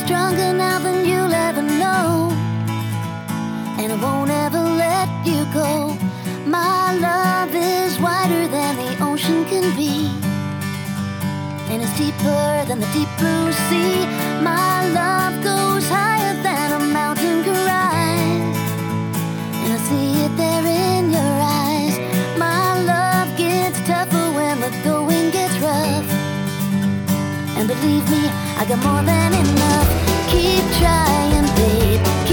stronger now than you'll ever know, and I won't ever let you go. My love is wider than the ocean can be, and it's deeper than the deep blue sea. My love goes higher than a mountain can rise, and I see it there in your eyes. My love gets tougher when the going gets rough, and believe me, I got more than enough. Keep trying, babe.